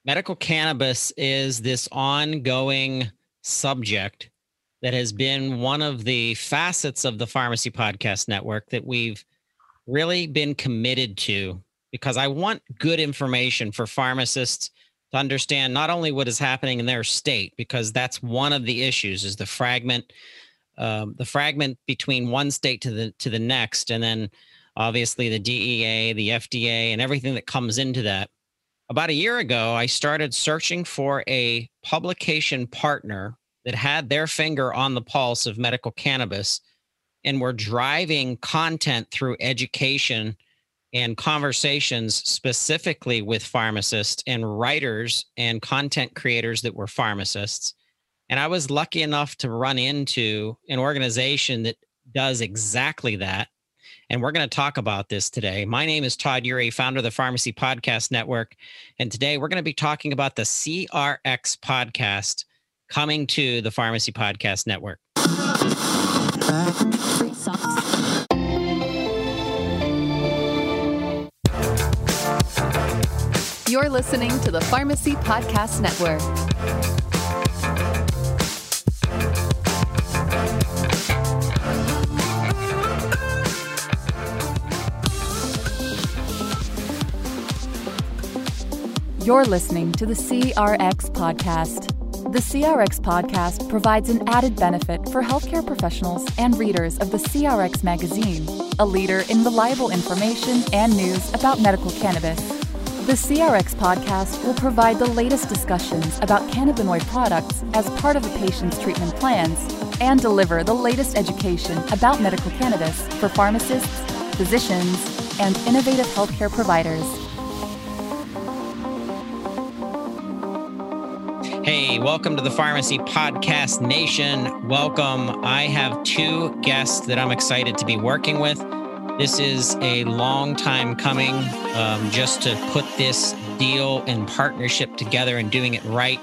Medical cannabis is this ongoing subject that has been one of the facets of the Pharmacy Podcast Network that we've really been committed to, because I want good information for pharmacists to understand not only what is happening in their state, because that's one of the issues is the fragment between one state to the next, and then obviously the DEA, the FDA, and everything that comes into that. About a year ago, I started searching for a publication partner that had their finger on the pulse of medical cannabis and were driving content through education and conversations specifically with pharmacists and writers and content creators that were pharmacists. And I was lucky enough to run into an organization that does exactly that. And we're going to talk about this today. My name is Todd Eury, founder of the Pharmacy Podcast Network. And today we're going to be talking about the CRX podcast coming to the Pharmacy Podcast Network. You're listening to the Pharmacy Podcast Network. You're listening to the CRX Podcast. The CRX Podcast provides an added benefit for healthcare professionals and readers of the CRX magazine, a leader in reliable information and news about medical cannabis. The CRX Podcast will provide the latest discussions about cannabinoid products as part of a patient's treatment plans and deliver the latest education about medical cannabis for pharmacists, physicians, and innovative healthcare providers. Hey, welcome to the Pharmacy Podcast Nation. Welcome. I have two guests that I'm excited to be working with. This is a long time coming, just to put this deal and partnership together and doing it right.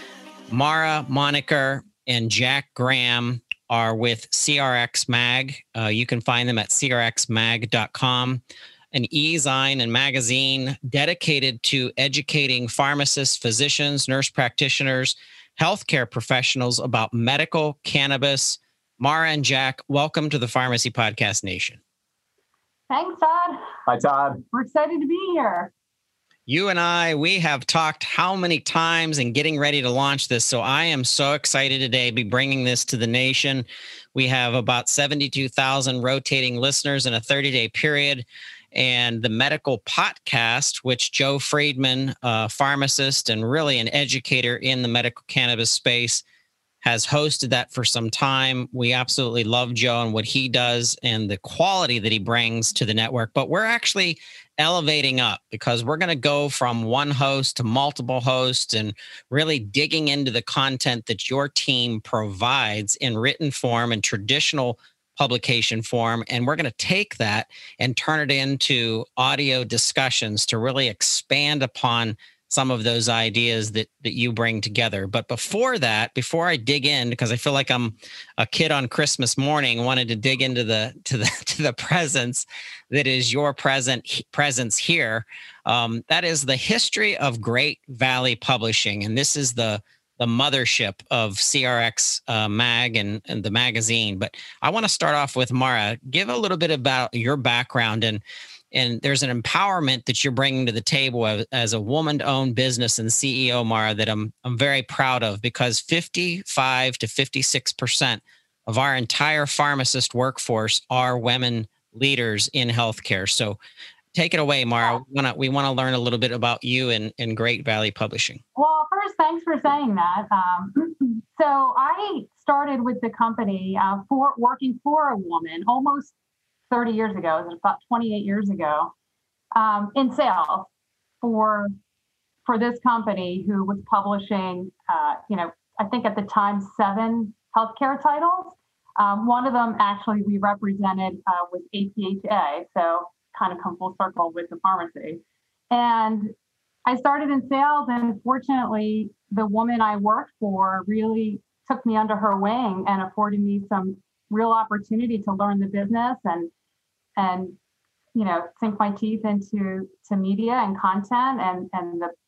Mara Moniker and Jack Graham are with CRX Mag. You can find them at crxmag.com. An e-zine and magazine dedicated to educating pharmacists, physicians, nurse practitioners, healthcare professionals about medical cannabis. Mara and Jack, welcome to the Pharmacy Podcast Nation. Thanks, Todd. Hi, Todd. We're excited to be here. You and we have talked how many times and getting ready to launch this. So I am so excited today to be bringing this to the nation. We have about 72,000 rotating listeners in a 30-day period. And the medical podcast, which Joe Friedman, a pharmacist and really an educator in the medical cannabis space, has hosted that for some time. We absolutely love Joe and what he does and the quality that he brings to the network. But we're actually elevating up because we're going to go from one host to multiple hosts and really digging into the content that your team provides in written form and traditional publication form. And we're going to take that and turn it into audio discussions to really expand upon some of those ideas that you bring together. But before I dig in, because I feel like I'm a kid on Christmas morning, wanted to dig into the presence that is your presence here. That is the history of Great Valley Publishing. And this is the mothership of CRX Mag and the magazine. But I want to start off with Mara. Give a little bit about your background, and there's an empowerment that you're bringing to the table as a woman-owned business and CEO, Mara, that I'm very proud of, because 55 to 56% of our entire pharmacist workforce are women leaders in healthcare. So take it away, Mara. We want to learn a little bit about you and Great Valley Publishing. Well, first, thanks for saying that. So I started with the company working for a woman almost 30 years ago. It was about 28 years ago, in sales for this company who was publishing, I think at the time, 7 healthcare titles. One of them actually we represented with APHA. So kind of come full circle with the pharmacy. And I started in sales, and fortunately, the woman I worked for really took me under her wing and afforded me some real opportunity to learn the business and sink my teeth into media and content and the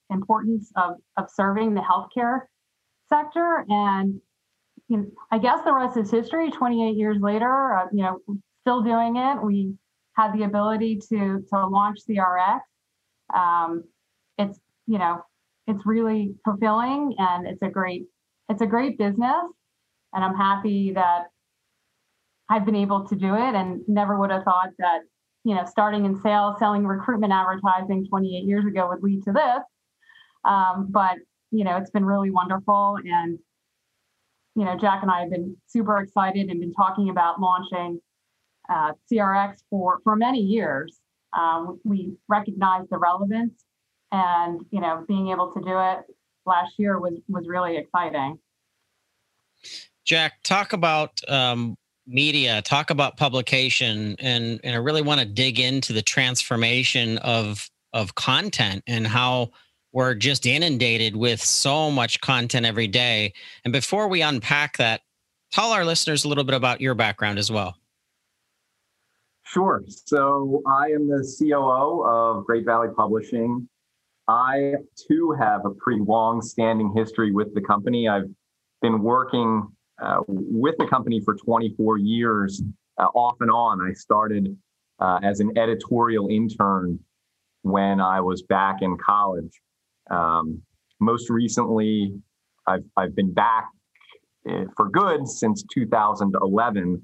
importance of serving the healthcare sector. And I guess the rest is history. 28 years later, still doing it. We had the ability to launch CRX. It's it's really fulfilling, and it's a great business. And I'm happy that I've been able to do it, and never would have thought that starting in sales, selling recruitment advertising 28 years ago would lead to this. But it's been really wonderful, and Jack and I have been super excited and been talking about launching CRX for many years. We recognize the relevance, and being able to do it last year was really exciting. Jack, talk about media, talk about publication, and I really want to dig into the transformation of content and how we're just inundated with so much content every day. And before we unpack that, tell our listeners a little bit about your background as well. Sure. So I am the COO of Great Valley Publishing. I too have a pretty long-standing history with the company. I've been working with the company for 24 years, off and on. I started as an editorial intern when I was back in college. Most recently, I've been back for good since 2011.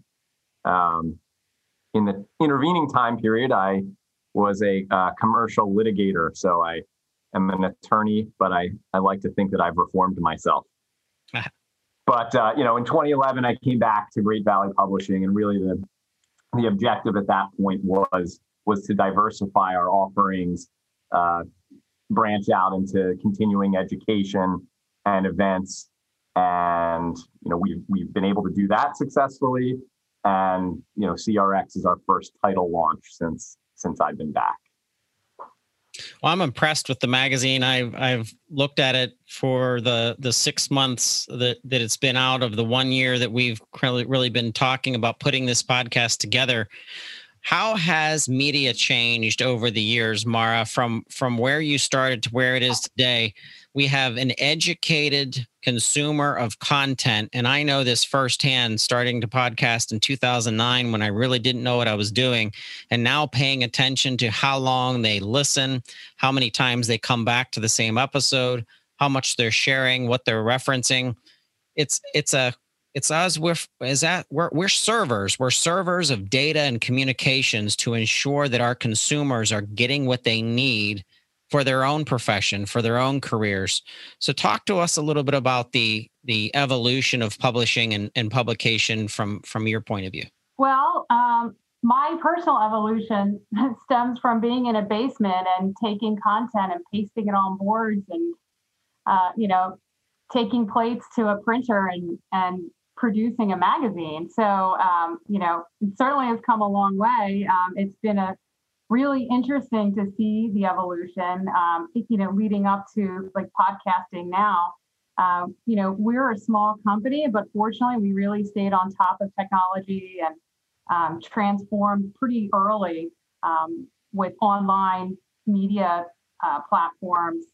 In the intervening time period, I was a commercial litigator. So I am an attorney, but I like to think that I've reformed myself. But, in 2011, I came back to Great Valley Publishing, and really the objective at that point was to diversify our offerings, branch out into continuing education and events. And, we've been able to do that successfully. And, CRX is our first title launch since I've been back. Well, I'm impressed with the magazine. I've looked at it for the 6 months that it's been out of the 1 year that we've really been talking about putting this podcast together. How has media changed over the years, Mara, from where you started to where it is today? We have an educated consumer of content, and I know this firsthand, starting to podcast in 2009 when I really didn't know what I was doing, and now paying attention to how long they listen, how many times they come back to the same episode, how much they're sharing, what they're referencing. It's us. We're servers. We're servers of data and communications to ensure that our consumers are getting what they need for their own profession, for their own careers. So talk to us a little bit about the evolution of publishing and publication from your point of view. Well, my personal evolution stems from being in a basement and taking content and pasting it on boards and, taking plates to a printer and producing a magazine. So, it certainly has come a long way. It's been really interesting to see the evolution, leading up to like podcasting now. We're a small company, but fortunately we really stayed on top of technology and transformed pretty early with online media platforms.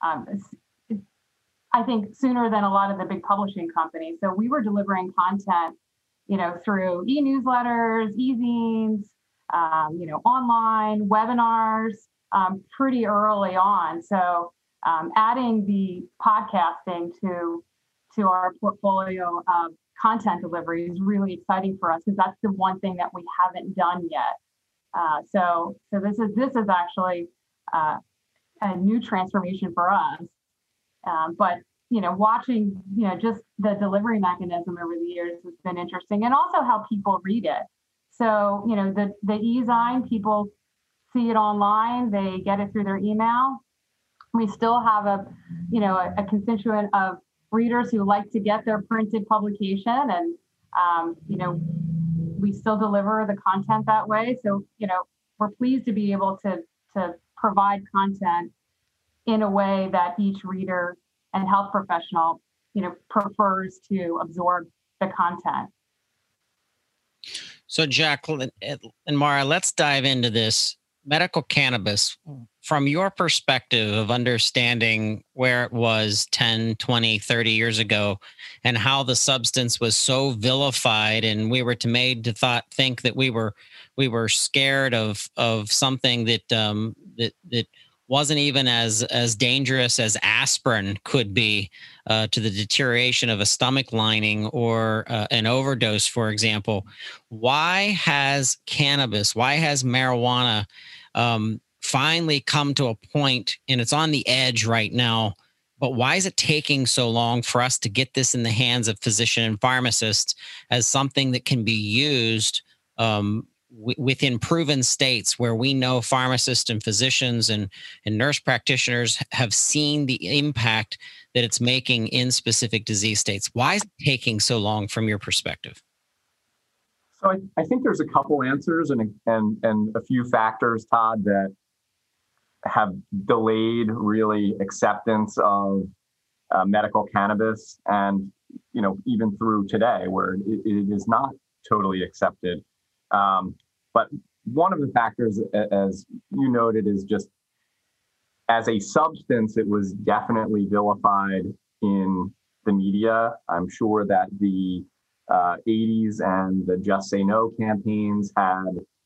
I think sooner than a lot of the big publishing companies. So we were delivering content, through e-newsletters, e-zines, online webinars, pretty early on. So adding the podcasting to our portfolio of content delivery is really exciting for us because that's the one thing that we haven't done yet. So this is actually a new transformation for us. But watching just the delivery mechanism over the years has been interesting, and also how people read it. So the e-zine, people see it online, they get it through their email. We still have a constituent of readers who like to get their printed publication, and we still deliver the content that way. So we're pleased to be able to provide content in a way that each reader and health professional, prefers to absorb the content. So Jack and Mara, let's dive into this. medical cannabis, from your perspective of understanding where it was 10, 20, 30 years ago, and how the substance was so vilified, and we were made to think that we were scared of something that wasn't even as dangerous as aspirin could be, to the deterioration of a stomach lining or an overdose, for example. Why has marijuana finally come to a point, and it's on the edge right now, but why is it taking so long for us to get this in the hands of physicians and pharmacists as something that can be used within proven states where we know pharmacists and physicians and nurse practitioners have seen the impact that it's making in specific disease states? Why is it taking so long from your perspective? So I think there's a couple answers and a few factors, Todd, that have delayed really acceptance of medical cannabis, and even through today where it is not totally accepted. But one of the factors, as you noted, is just as a substance, it was definitely vilified in the media. I'm sure that the 80s and the Just Say No campaigns had,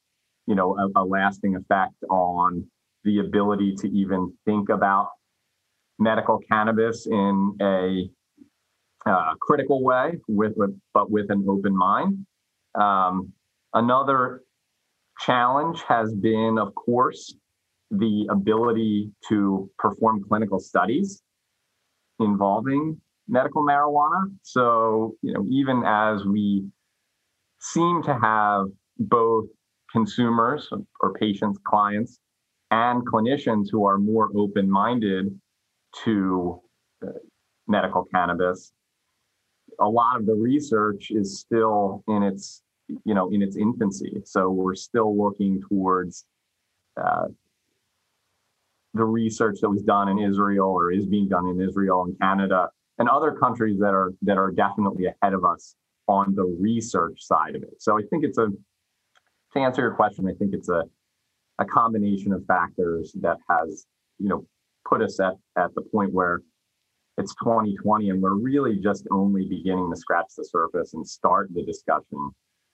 a lasting effect on the ability to even think about medical cannabis in a critical way, but with an open mind. Another challenge has been, of course, the ability to perform clinical studies involving medical marijuana. So, even as we seem to have both consumers or patients, clients, and clinicians who are more open-minded to medical cannabis, a lot of the research is still in its infancy. So we're still looking towards the research that was done in Israel or is being done in Israel and Canada and other countries that are definitely ahead of us on the research side of it. So I think to answer your question, I think it's a combination of factors that has, put us at the point where it's 2020 and we're really just only beginning to scratch the surface and start the discussion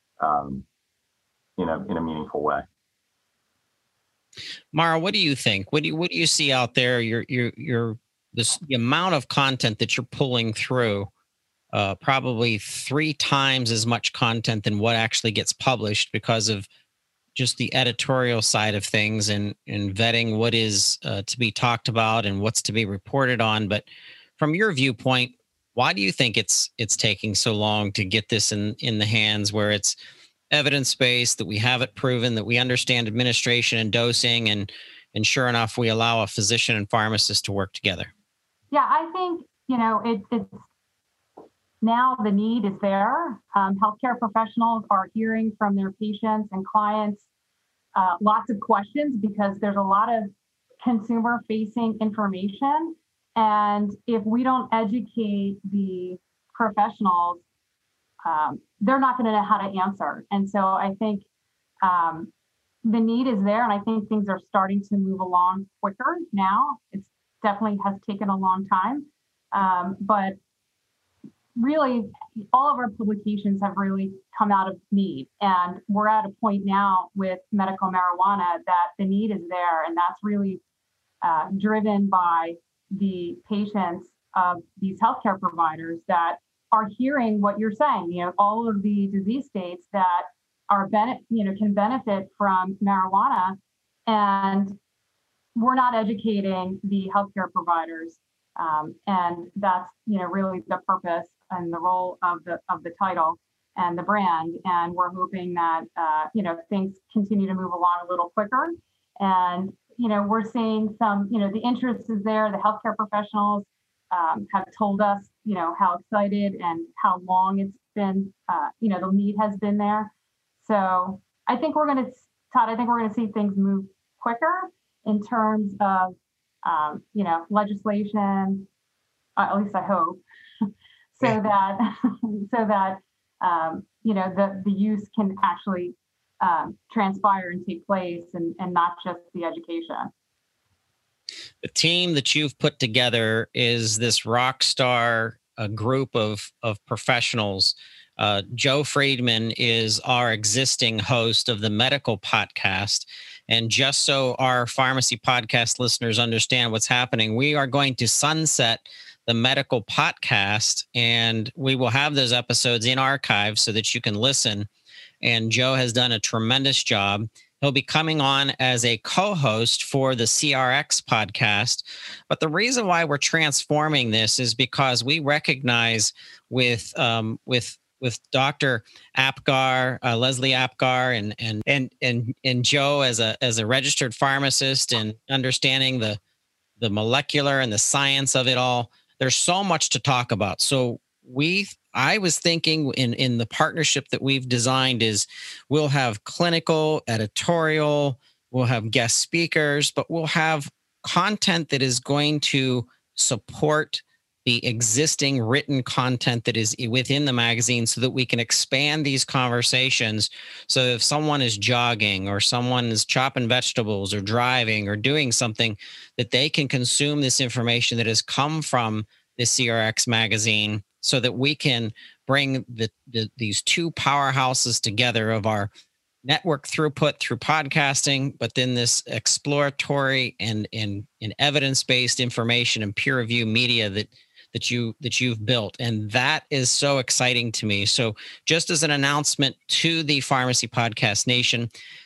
in a meaningful way. Mara, what do you think? What do you see out there? The amount of content that you're pulling through, probably 3 times as much content than what actually gets published because of just the editorial side of things and vetting what is to be talked about and what's to be reported on. But from your viewpoint, why do you think it's taking so long to get this in the hands where it's evidence-based, that we have it proven, that we understand administration and dosing, and sure enough, we allow a physician and pharmacist to work together? Yeah, I think, it's now the need is there. Healthcare professionals are hearing from their patients and clients lots of questions because there's a lot of consumer-facing information. And if we don't educate the professionals, they're not going to know how to answer. And so I think the need is there, and I think things are starting to move along quicker now. It's definitely has taken a long time, but really all of our publications have really come out of need. And we're at a point now with medical marijuana that the need is there, and that's really driven by the patients of these healthcare providers that are hearing what you're saying. All of the disease states that are can benefit from marijuana, and we're not educating the healthcare providers, and that's really the purpose and the role of the title and the brand. And we're hoping that things continue to move along a little quicker. And we're seeing some the interest is there. The healthcare professionals have told us how excited and how long it's been the need has been there. So I think we're going to see things move quicker in terms of legislation, at least I hope, so that the use can actually transpire and take place, and not just the education. The team that you've put together is this rock star group of professionals. Joe Friedman is our existing host of the medical podcast. And just so our pharmacy podcast listeners understand what's happening, we are going to sunset the medical podcast, and we will have those episodes in archive so that you can listen. And Joe has done a tremendous job. He'll be coming on as a co-host for the CRX podcast. But the reason why we're transforming this is because we recognize with Dr. Apgar, Leslie Apgar, and Joe as a registered pharmacist and understanding the molecular and the science of it all, there's so much to talk about. So I was thinking in the partnership that we've designed is we'll have clinical, editorial, we'll have guest speakers, but we'll have content that is going to support the existing written content that is within the magazine so that we can expand these conversations. So if someone is jogging or someone is chopping vegetables or driving or doing something, that they can consume this information that has come from the CRX magazine so that we can bring these two powerhouses together of our network throughput through podcasting, but then this exploratory and evidence-based information and peer review media that you've built. And that is so exciting to me. So just as an announcement to the Pharmacy Podcast Nation,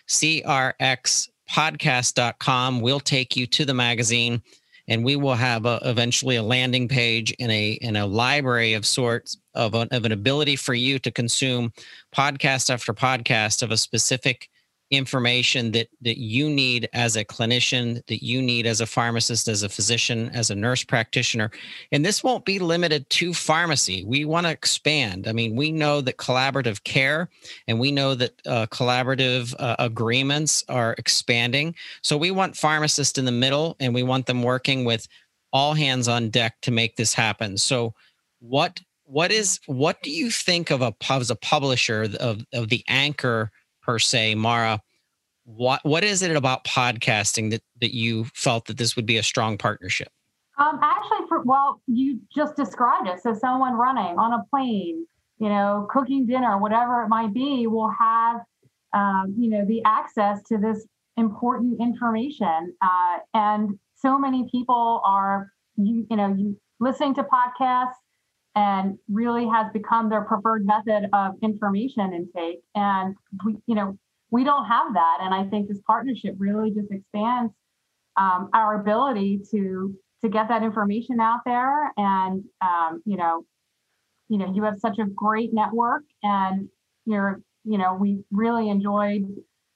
crxpodcast.com will take you to the magazine, and we will have eventually a landing page and a library of sorts of an ability for you to consume podcast after podcast of a specific information that you need as a clinician, that you need as a pharmacist, as a physician, as a nurse practitioner. And this won't be limited to pharmacy. We want to expand. I mean, we know that collaborative care and we know that collaborative agreements are expanding. So we want pharmacists in the middle, and we want them working with all hands on deck to make this happen. So what do you think of as a publisher of the anchor per se, Mara? What is it about podcasting that you felt that this would be a strong partnership? Actually, you just described it. So someone running on a plane, cooking dinner, whatever it might be, will have, the access to this important information. And so many people are, listening to podcasts, and really has become their preferred method of information intake. And we don't have that. And I think this partnership really just expands our ability to get that information out there. And you have such a great network, and we really enjoyed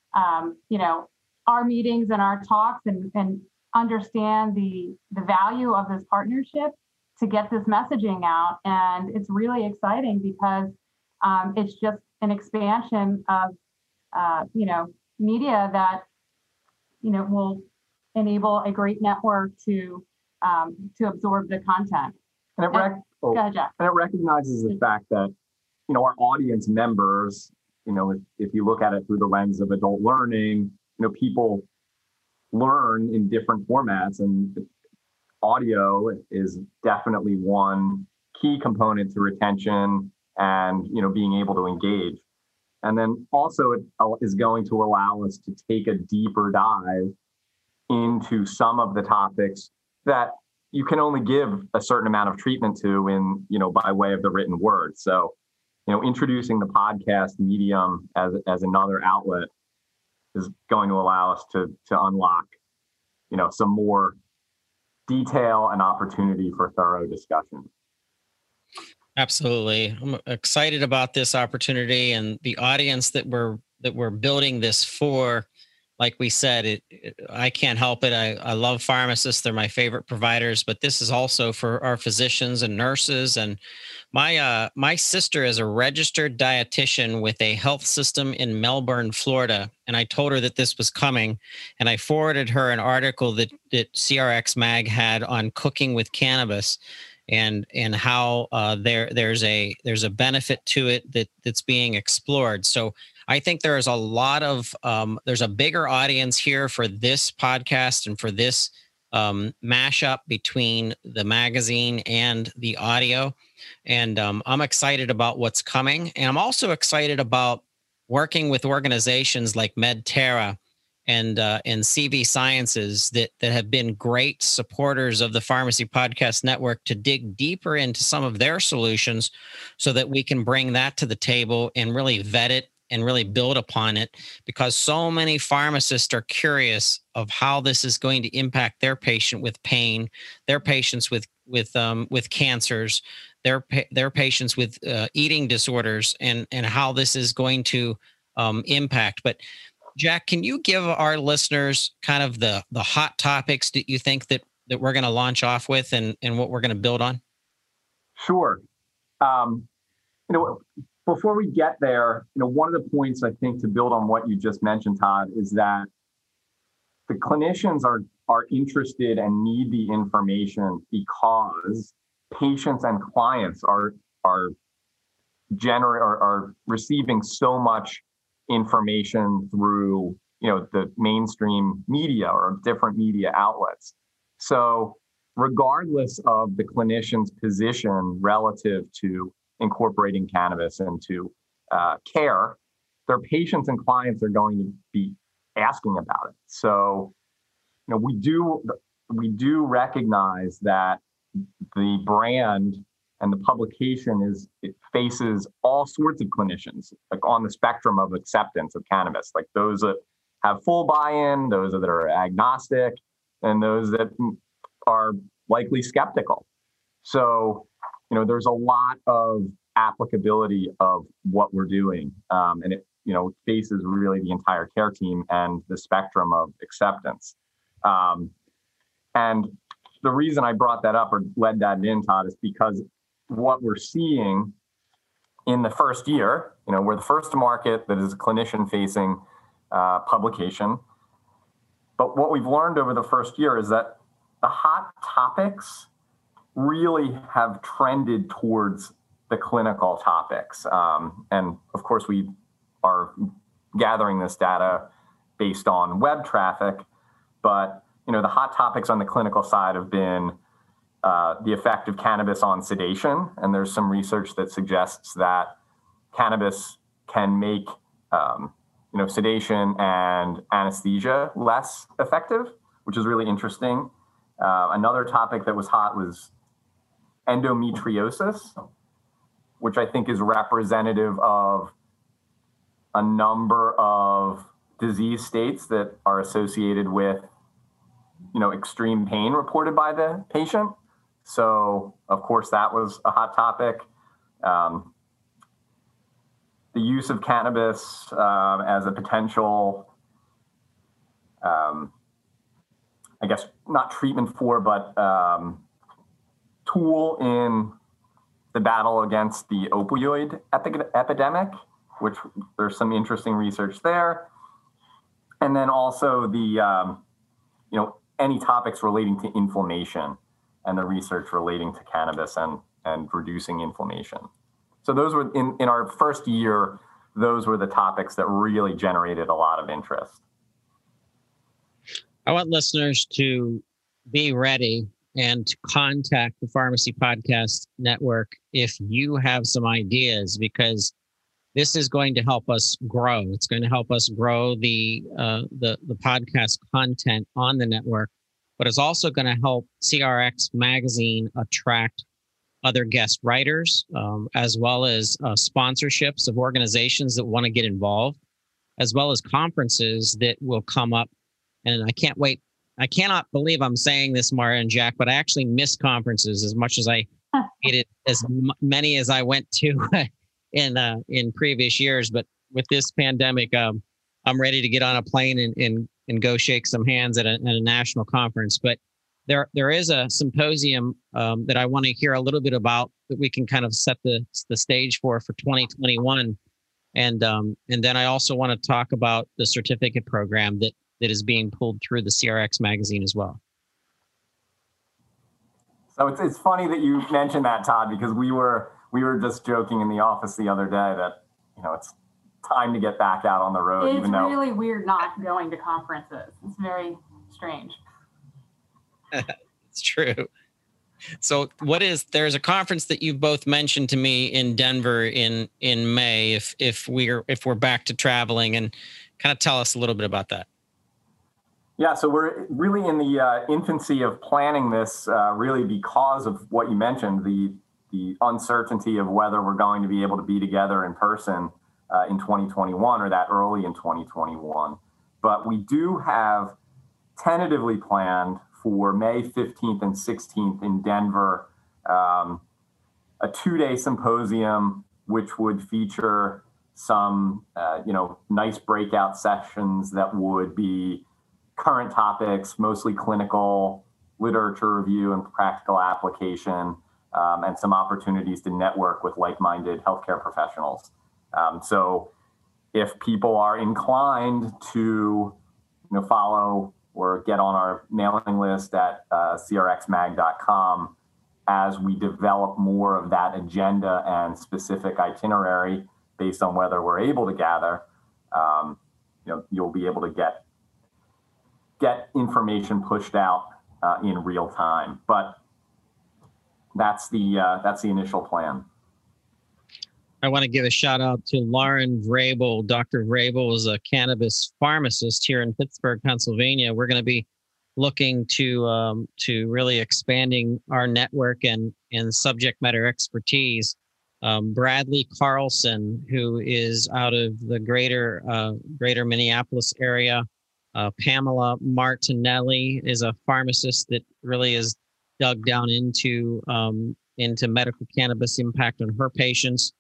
our meetings and our talks, and understand the value of this partnership to get this messaging out. And it's really exciting because it's just an expansion of, media that, will enable a great network to absorb the content. And Go ahead, Jack. And it recognizes the fact that, our audience members, if you look at it through the lens of adult learning, people learn in different formats, and audio is definitely one key component to retention and, being able to engage. And then also it is going to allow us to take a deeper dive into some of the topics that you can only give a certain amount of treatment to in, by way of the written word. So, introducing the podcast medium as another outlet is going to allow us to unlock, some more detail and opportunity for thorough discussion. Absolutely. I'm excited about this opportunity and the audience that we're building this for. Like we said, I can't help it. I love pharmacists. They're my favorite providers, but this is also for our physicians and nurses. And my sister is a registered dietitian with a health system in Melbourne, Florida. And I told her that this was coming, and I forwarded her an article that CRX Mag had on cooking with cannabis, and how there's a benefit to it that's being explored. So I think there's a lot of, there's a bigger audience here for this podcast and for this mashup between the magazine and the audio. And I'm excited about what's coming. And I'm also excited about working with organizations like Medterra and CV Sciences that have been great supporters of the Pharmacy Podcast Network to dig deeper into some of their solutions so that we can bring that to the table and really vet it and really build upon it, because so many pharmacists are curious of how this is going to impact their patient with pain, their patients with cancers, their patients with eating disorders, and how this is going to impact. But Jack, can you give our listeners kind of the hot topics that you think that we're going to launch off with and what we're going to build on? Sure. Before we get there, one of the points I think to build on what you just mentioned, Todd, is that the clinicians are interested and need the information because patients and clients are receiving so much information through the mainstream media or different media outlets. So regardless of the clinician's position relative to incorporating cannabis into care, their patients and clients are going to be asking about it. So we do recognize that the brand and the publication it faces all sorts of clinicians, like on the spectrum of acceptance of cannabis, like those that have full buy-in, those that are agnostic, and those that are likely skeptical. So, there's a lot of applicability of what we're doing, and it faces really the entire care team and the spectrum of acceptance. And the reason I brought that up or led that in, Todd, is because what we're seeing in the first year, we're the first to market that is a clinician-facing publication. But what we've learned over the first year is that the hot topics really have trended towards the clinical topics. And of course, we are gathering this data based on web traffic, but the hot topics on the clinical side have been the effect of cannabis on sedation. And there's some research that suggests that cannabis can make sedation and anesthesia less effective, which is really interesting. Another topic that was hot was endometriosis, which I think is representative of a number of disease states that are associated with, extreme pain reported by the patient. So, of course, that was a hot topic. The use of cannabis as a potential, I guess, not treatment for, but tool in the battle against the opioid epidemic, which there's some interesting research there. And then also the, any topics relating to inflammation and the research relating to cannabis and reducing inflammation. So those were, in our first year, those were the topics that really generated a lot of interest. I want listeners to be ready and to contact the Pharmacy Podcast Network if you have some ideas, because this is going to help us grow. It's going to help us grow the podcast content on the network, but it's also going to help CRX Magazine attract other guest writers, as well as sponsorships of organizations that want to get involved, as well as conferences that will come up. And I can't wait. I cannot believe I'm saying this, Mara and Jack, but I actually miss conferences as much as I hated as many as I went to in previous years. But with this pandemic, I'm ready to get on a plane and go shake some hands at a national conference. But there is a symposium that I want to hear a little bit about that we can kind of set the stage for 2021. And then I also want to talk about the certificate program that is being pulled through the CRX magazine as well. So it's funny that you mentioned that, Todd, because we were just joking in the office the other day that, it's time to get back out on the road. It's really weird not going to conferences. It's very strange. It's true. So there's a conference that you've both mentioned to me in Denver in May, if we're back to traveling, and kind of tell us a little bit about that. Yeah, so we're really in the infancy of planning this, really because of what you mentioned, the uncertainty of whether we're going to be able to be together in person in 2021 or that early in 2021. But we do have tentatively planned for May 15th and 16th in Denver, a 2-day symposium, which would feature some, nice breakout sessions that would be current topics, mostly clinical, literature review and practical application, and some opportunities to network with like-minded healthcare professionals. So if people are inclined to follow or get on our mailing list at crxmag.com, as we develop more of that agenda and specific itinerary based on whether we're able to gather, you'll be able to get information pushed out in real time. But that's the initial plan. I want to give a shout out to Lauren Vrabel. Dr. Vrabel is a cannabis pharmacist here in Pittsburgh, Pennsylvania. We're going to be looking to really expanding our network and subject matter expertise. Bradley Carlson, who is out of the greater Minneapolis area. Pamela Martinelli is a pharmacist that really is dug down into medical cannabis impact on her patients.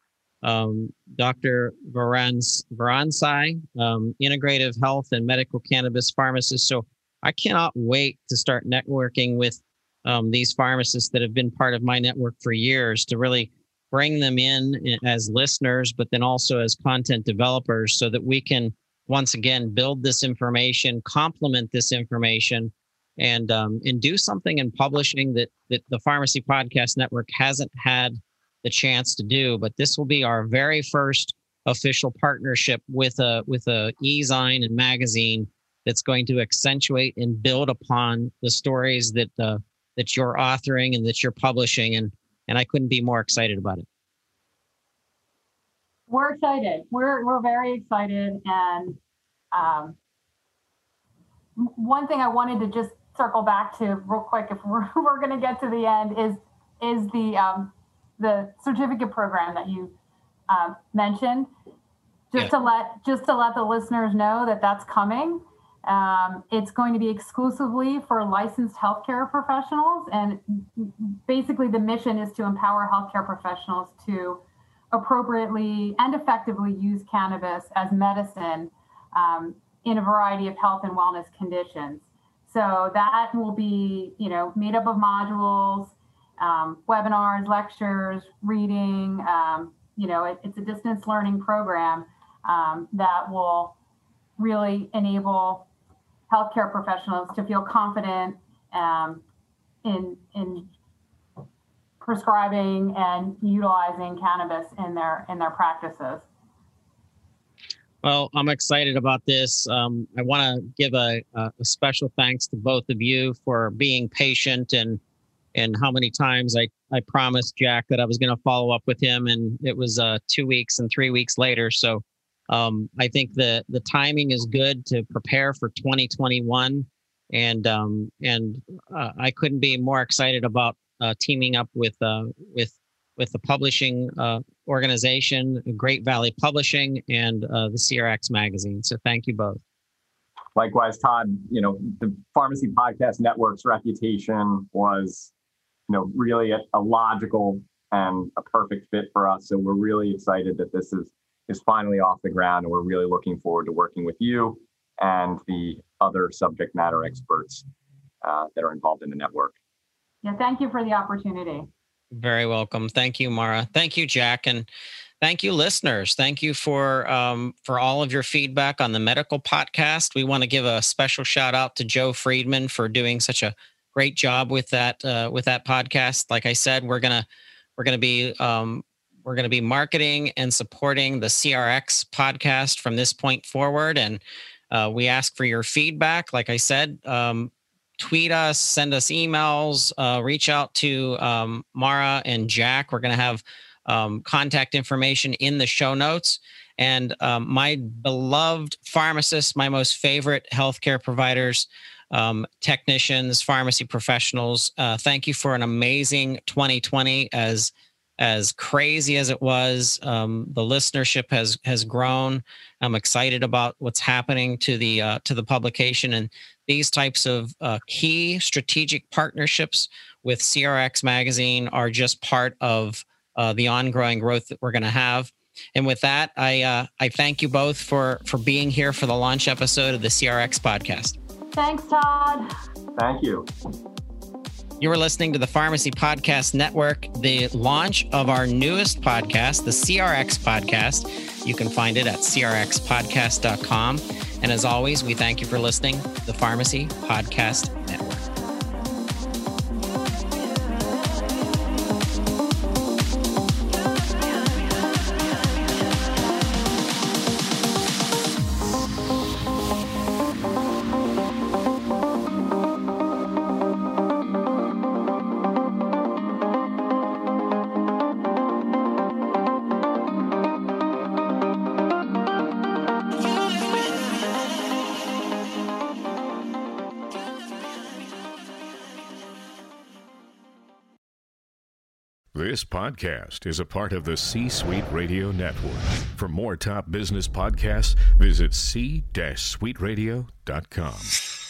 Dr. Varansai, integrative health and medical cannabis pharmacist. So I cannot wait to start networking with these pharmacists that have been part of my network for years, to really bring them in as listeners, but then also as content developers, so that we can once again build this information, complement this information, and do something in publishing that the Pharmacy Podcast Network hasn't had the chance to do. But this will be our very first official partnership with a e-zine and magazine that's going to accentuate and build upon the stories that you're authoring and that you're publishing, and I couldn't be more excited about it. We're excited. We're very excited, and one thing I wanted to just circle back to real quick, if we're going to get to the end, is the certificate program that you mentioned. Just to let the listeners know that that's coming. It's going to be exclusively for licensed healthcare professionals, and basically the mission is to empower healthcare professionals to appropriately and effectively use cannabis as medicine in a variety of health and wellness conditions. So that will be, made up of modules, webinars, lectures, reading. It's a distance learning program that will really enable healthcare professionals to feel confident in prescribing and utilizing cannabis in their practices. Well, I'm excited about this. I want to give a special thanks to both of you for being patient and how many times I promised Jack that I was going to follow up with him, and it was 2 weeks and 3 weeks later. So I think the timing is good to prepare for 2021, and I couldn't be more excited about teaming up with the publishing organization, Great Valley Publishing, and the CRX magazine. So thank you both. Likewise, Todd. The Pharmacy Podcast Network's reputation was, really a logical and a perfect fit for us. So we're really excited that this is finally off the ground, and we're really looking forward to working with you and the other subject matter experts that are involved in the network. Yeah, thank you for the opportunity. Very welcome. Thank you, Mara. Thank you, Jack. And thank you, listeners. Thank you for all of your feedback on the medical podcast. We want to give a special shout out to Joe Friedman for doing such a great job with that podcast. Like I said, we're gonna be We're going to be marketing and supporting the CRX podcast from this point forward. And we ask for your feedback. Like I said, tweet us, send us emails, reach out to Mara and Jack. We're going to have contact information in the show notes. And my beloved pharmacists, my most favorite healthcare providers, technicians, pharmacy professionals, thank you for an amazing 2020. As crazy as it was, the listenership has grown. I'm excited about what's happening to the publication, and these types of key strategic partnerships with CRX Magazine are just part of the ongoing growth that we're going to have. And with that, I thank you both for being here for the launch episode of the CRX podcast. Thanks, Todd. Thank you. You were listening to the Pharmacy Podcast Network, the launch of our newest podcast, the CRX Podcast. You can find it at crxpodcast.com. And as always, we thank you for listening to the Pharmacy Podcast Network. This podcast is a part of the C-Suite Radio Network. For more top business podcasts, visit c-suiteradio.com.